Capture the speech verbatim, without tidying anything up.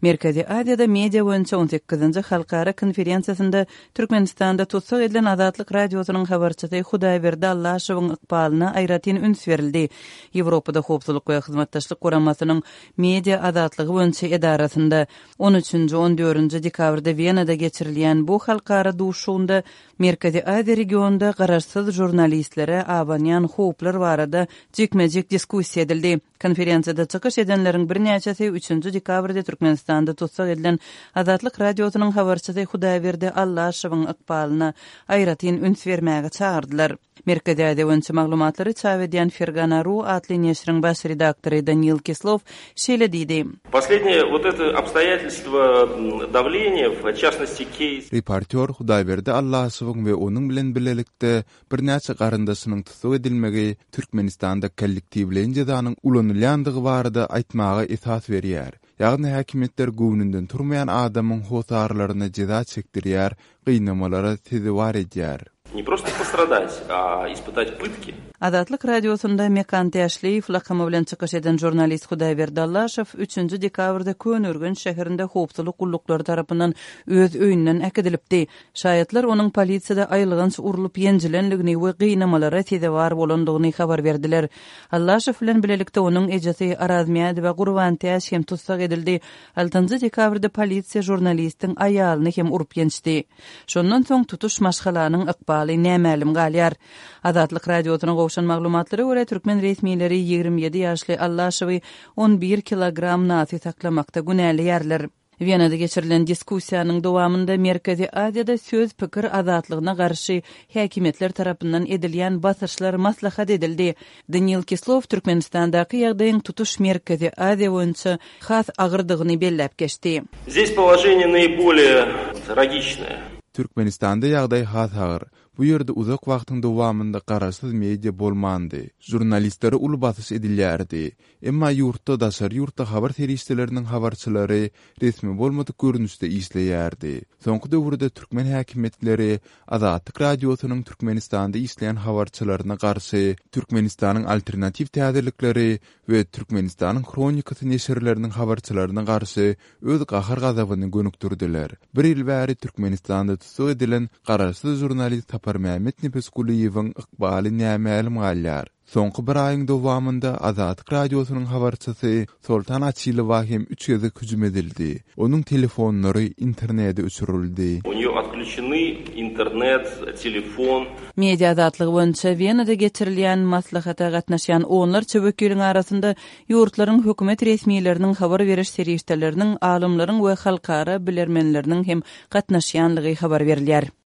Merkezi Asyada media boýunça on sekizinji halkara konferensiýasynda Türkmenistanda tutsak edilen Azatlyk radiosynyň habarçysy Hudaýberdi Allaşowyň ykbalyna aýratyn üns berildi. Ýewropada howpsuzlyk we hyzmatdaşlyk guramasynyň media azatlygy boýunça edarasynda on üçünji on dördünji dekabrda Wienada geçirilýän bu halkara duşunda Merkezi Asya regionunda garaşsyz jurnalistlere abanýan howplar barada jekmejek diskussiýa edildi. Konferensiýada çykyş edenleriň bir näçesi üçünji dekabrda Türkmenistanda tutsak edilen Azatlyk radiosynyň habarçysy Hudaýberdi Allaşowyň ykbalyna aýratyn üns bermäge çağırdylar. Merkezi Asya boýunça maglumatlary çap edýän Fergana ru atly neşriň baş redaktory Даниил Кислов şeýle diýdi. Последнее вот это обстоятельство давления, в частности кейс. Reporter Hudaýberdi Allaşowyň we onuň bilen birlelikde bir näçe garandasynyň tutsak edilmegi Türkmenistanda kollektiwlenje danyň ulanylýandygy barada aýtmaga esas berýär. Ýagny häkimetler göwnünden turmayan adamyň hosarlaryna jeza çekdirýär, gynamalara tezewar edýär. Не просто пострадать, а испытать пытки. Azatlyk radiosunda Mekan Täşliýew lakamy bilen çykyş eden jurnalist Hudaýberdi Allaşow üçünji dekabrda Könürgün şäherinde howpsuzlyk gullukları tarapyndan öz öýünden äkedilipdi. Şaýatlar onuň polisiýada aýlygynç urulyp ýenjilenligini we gynamalara tezewar bolandygyny habar berdiler. Allaşow bilen bilelikde onuň ejesi Arazmiýady we Gurban Täş hem tutsak edildi. altynjy dekabrda polisiýa jurnalistiň aýalyny hem urup ýençdi. Şondan soň tutuş maşgalanyň ykbaly nämälim galýar. Azatlyk radiosynyň gowşan maglumatlary görä türkmen resmiýetleri ýigrimä ýedi ýaşly Allaşowy on bir kilogram nasy saklamakda günäli ýerler. Wienada geçirilen diskussiýanyň dowamında Merkezi Asyada söz pikir azatlygyna garşy häkimetler tarapyndan edilýän basyşlar maslahat edildi. Даниил Кислов Türkmenistandaky ýagdaýyň tutuş Merkezi Asya boýunça has agyrdygyny belläp geçdi. Здесь положение наиболее трагичное. Türkmenistanda ýagdaý has agyr. Bu ýerde uzak wagtyň dowamında garaşsyz media bolmandy. Jurnalistlere ul basyş edilýärdi. Emma ýurtda daşar ýurtda habar serişçileriniň habarçylary resmi bolmadyk görnüşde işleýärdi. Soňky döwürde türkmen häkimetleri Azatlyk radiosynyň Türkmenistanda işleýän habarçylaryna garşy Türkmenistanyň alternativ täzelikleri we Türkmenistanyň kronikasy neşirleriniň habarçylaryna garşy öz gahar gazabyny gönükdirdiler. Bir ýyl bäri Türkmenistanda tutsak edilen garaşsyz jurnalist Tapar Mehmet Nefesguliýewiň ykbaly nämälim galýar. Soňky bir aýyň dowamında Azatlyk radiosynyň habarçysy Sultan Açylowa hem üç geze hüjüm edildi. Onuň telefonlary internete öçürildi. У неё отключены интернет, телефon. Media azatlygy boýunça Wienada geçirilýän maslahata gatnaşan onlarça wekiliň arasynda ýurtlaryň hökümet resmiýetleriniň habar beriş serişdeleriniň, alymlaryň we halkara bilermenleriniň hem gatnaşýanlygy habar berilýär.